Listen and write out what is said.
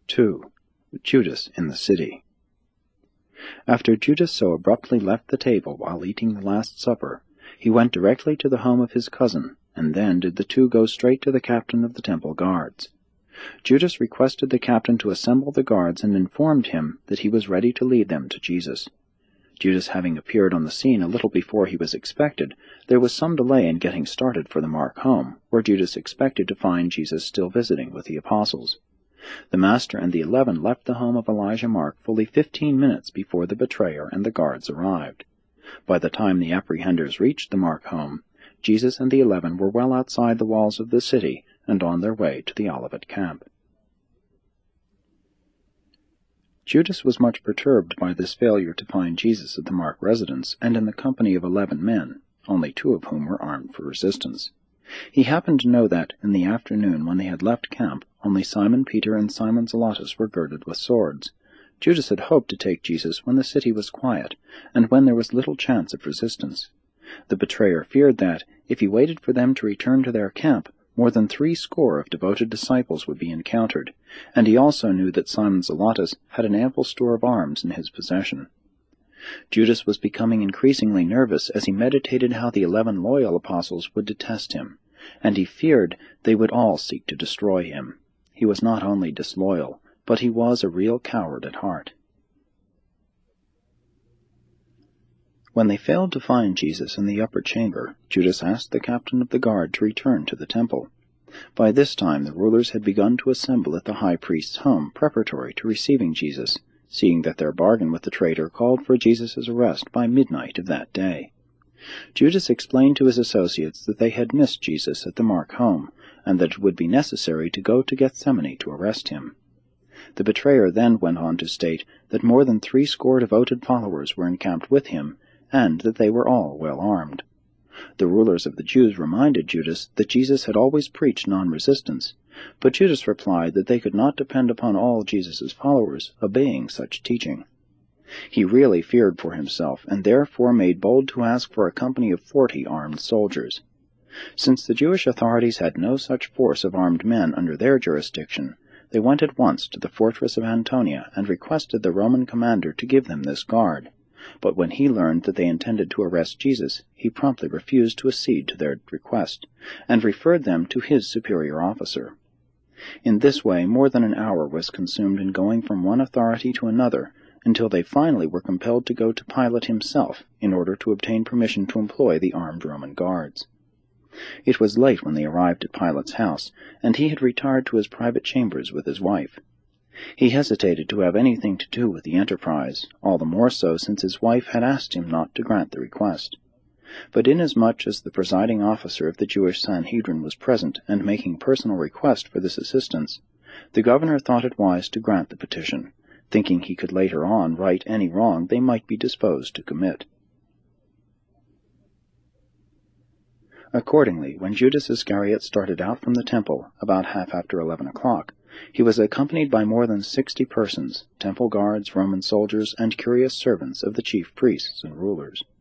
2. Judas in the city. After Judas so abruptly left the table while eating the Last Supper, he went directly to the home of his cousin, and then did the two go straight to the captain of the temple guards. Judas requested the captain to assemble the guards and informed him that he was ready to lead them to Jesus. Judas having appeared on the scene a little before he was expected, there was some delay in getting started for the Mark home, where Judas expected to find Jesus still visiting with the apostles. The Master and the 11 left the home of Elijah Mark fully 15 minutes before the betrayer and the guards arrived. By the time the apprehenders reached the Mark home, Jesus and the 11 were well outside the walls of the city and on their way to the Olivet camp. Judas was much perturbed by this failure to find Jesus at the Mark residence and in the company of 11 men, only 2 of whom were armed for resistance. He happened to know that, in the afternoon when they had left camp, only Simon Peter and Simon Zelotes were girded with swords. Judas had hoped to take Jesus when the city was quiet, and when there was little chance of resistance. The betrayer feared that, if he waited for them to return to their camp, more than 60 of devoted disciples would be encountered, and he also knew that Simon Zelotes had an ample store of arms in his possession. Judas was becoming increasingly nervous as he meditated how the 11 loyal apostles would detest him, and he feared they would all seek to destroy him. He was not only disloyal, but he was a real coward at heart. When they failed to find Jesus in the upper chamber, Judas asked the captain of the guard to return to the temple. By this time the rulers had begun to assemble at the high priest's home preparatory to receiving Jesus, seeing that their bargain with the traitor called for Jesus' arrest by midnight of that day. Judas explained to his associates that they had missed Jesus at the Mark home, and that it would be necessary to go to Gethsemane to arrest him. The betrayer then went on to state that more than 60 devoted followers were encamped with him, and that they were all well armed. The rulers of the Jews reminded Judas that Jesus had always preached non-resistance, but Judas replied that they could not depend upon all Jesus' followers obeying such teaching. He really feared for himself, and therefore made bold to ask for a company of 40 armed soldiers. Since the Jewish authorities had no such force of armed men under their jurisdiction, they went at once to the fortress of Antonia and requested the Roman commander to give them this guard. But when he learned that they intended to arrest Jesus, he promptly refused to accede to their request, and referred them to his superior officer. In this way more than an hour was consumed in going from one authority to another, until they finally were compelled to go to Pilate himself in order to obtain permission to employ the armed Roman guards. It was late when they arrived at Pilate's house, and he had retired to his private chambers with his wife. He hesitated to have anything to do with the enterprise, all the more so since his wife had asked him not to grant the request. But inasmuch as the presiding officer of the Jewish Sanhedrin was present and making personal request for this assistance, the governor thought it wise to grant the petition, thinking he could later on right any wrong they might be disposed to commit. Accordingly, when Judas Iscariot started out from the temple, about half after 11 o'clock, he was accompanied by more than 60 persons, temple guards, Roman soldiers, and curious servants of the chief priests and rulers.